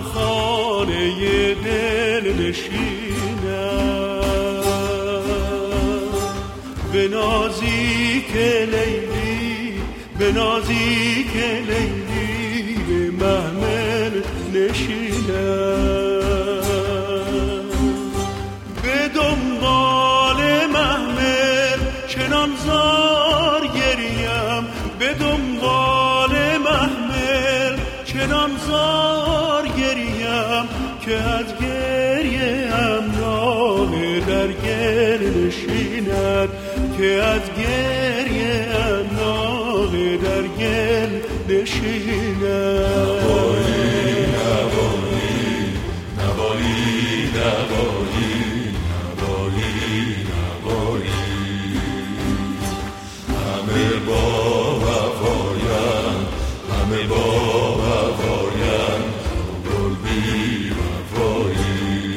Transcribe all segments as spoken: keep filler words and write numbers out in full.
خانه دل نشینم، به نازیک لیلی، به نازیک لیلی به محمل نشینم، به دنبال محمل چنان زار گریم، به دنبال محمل چنان زار گریم که از گریه ام ناله در گل نشیند، که از گریه ام ناله در گل نشیند. نوایی نوایی نوایی نوایی نوایی نوایی، همه با وفایم، همه با وفایم، تو گل بی وفایی.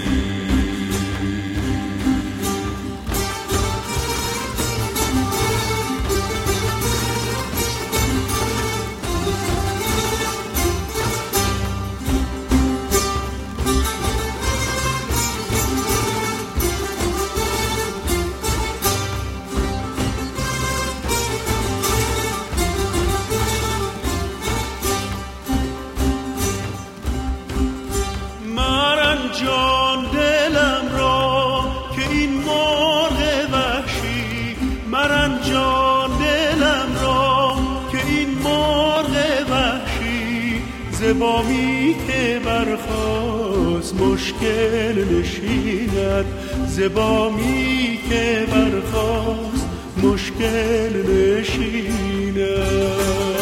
جان دلم را که این مرغ وحشی، مرن جان دلم را که این مرغ وحشی، ز بامی که برخاست مشکل نشیند، ز بامی که برخاست مشکل نشیند.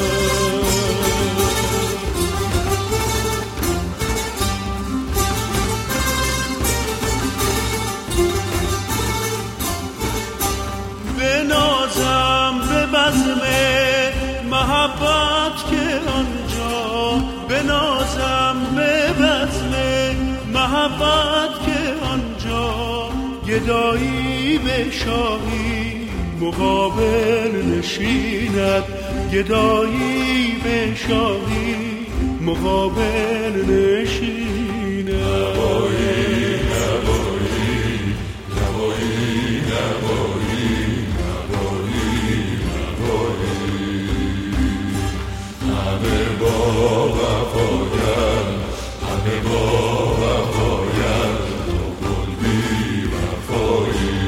محبت که آنجا بنازم به بزم، محبت که آنجا گدایی به شاهی مقابل نشیند، گدایی به شاهی مقابل نشیند. نوایی نوایی نوایی نوایی همه با وفایم، همه با وفایم، تو گل بی وفایی.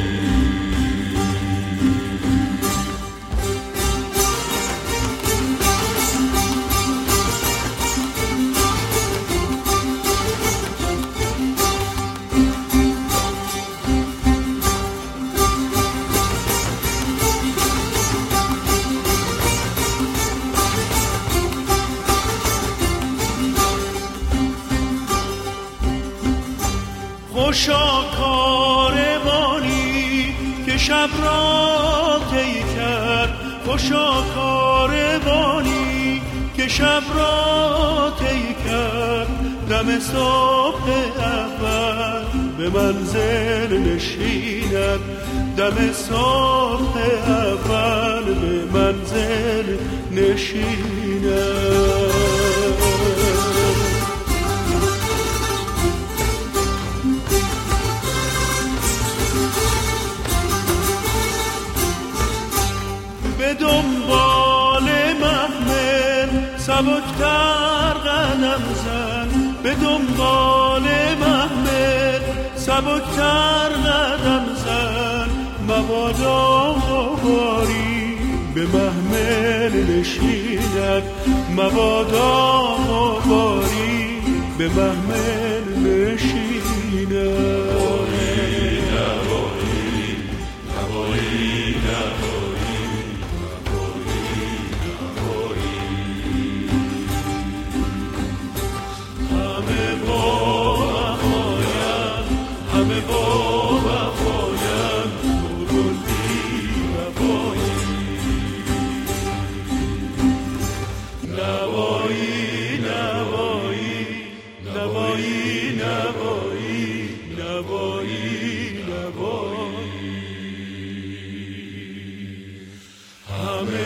خوشا کاروانی که شب را طی کرد، خوشا کاروانی که شب را طی کرد، دم صبح اول به منزل نشیند، دم صبح اول به منزل نشیند. به دنبال محمل سبکتر قدم زن، به دنبال محمل سبکتر قدم زن، مبادا غباری به محمل نشیند، مبادا غباری به محمل نشیند.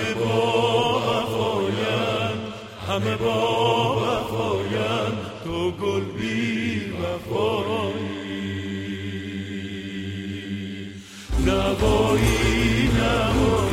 همه با وفایم، تو گل بی وفایی. نوایی نوایی